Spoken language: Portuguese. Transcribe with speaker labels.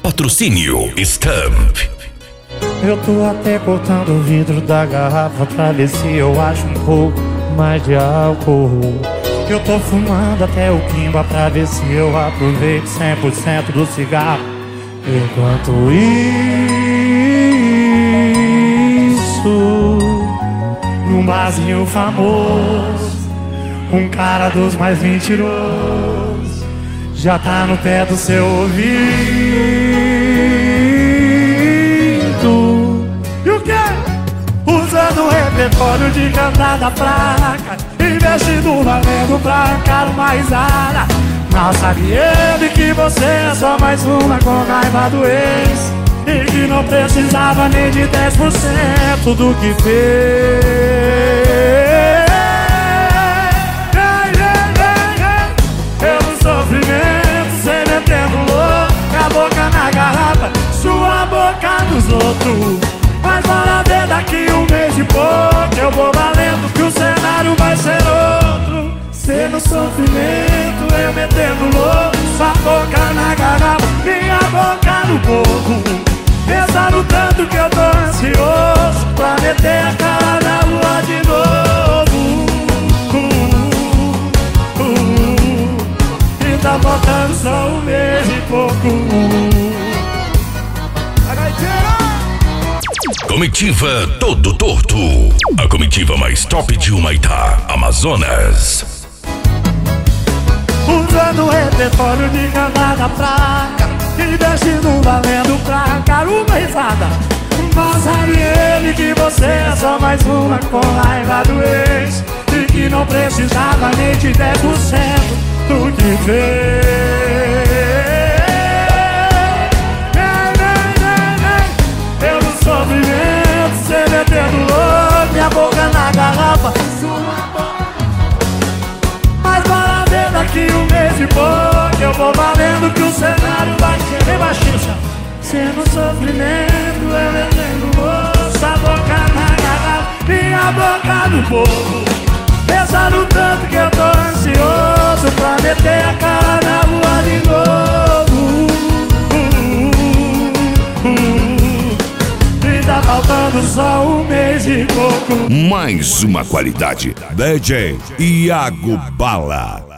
Speaker 1: Patrocínio Stamp.
Speaker 2: Eu tô até cortando o vidro da garrafa pra ver se eu acho um pouco mais de álcool. Eu tô fumando até o quimba pra ver se eu aproveito 100% do cigarro. Enquanto isso, num barzinho famoso, um cara dos mais mentirosos já tá no pé do seu ouvido. E o quê? Usando o repertório de cantada fraca, investindo valendo pra arrancar uma risada. Mal sabe ele que você é só mais uma com raiva do ex, e que não precisava nem de 10% do que fez. Pelo sofrimento, cê metendo louco, a boca na garrafa, sua boca nos outros. Mas bora ver daqui um mês e pouco, eu vou valendo que o cenário vai ser outro. Cê no sofrimento, eu metendo louco, sua boca na garrafa, minha boca no boco. Pensando tanto que eu tô ansioso pra meter a cara na lua de novo. E tá faltando só um mês e pouco.
Speaker 1: Comitiva Todo Torto, a comitiva mais top de Humaitá, Amazonas.
Speaker 2: Usando o repertório de cantada fraca, investindo valendo pra arrancar uma risada. Mas sabe ele que você é só mais uma com raiva do ex, e que não precisava nem de 10% do que fez. Pelo sofrimento, cê metendo louco, minha boca na garrafa, sua boca. Mas bora ver daqui um mês e pouco, eu vou valendo que o cenário vai ser bem baixinho. Cê no sofrimento, eu metendo louco, sua boca na garrafa, minha boca no povo. Pensando tanto que eu tô ansioso pra meter a cara na lua de novo. E tá faltando só um mês e pouco.
Speaker 1: Mais uma qualidade. DJ Iago Bala.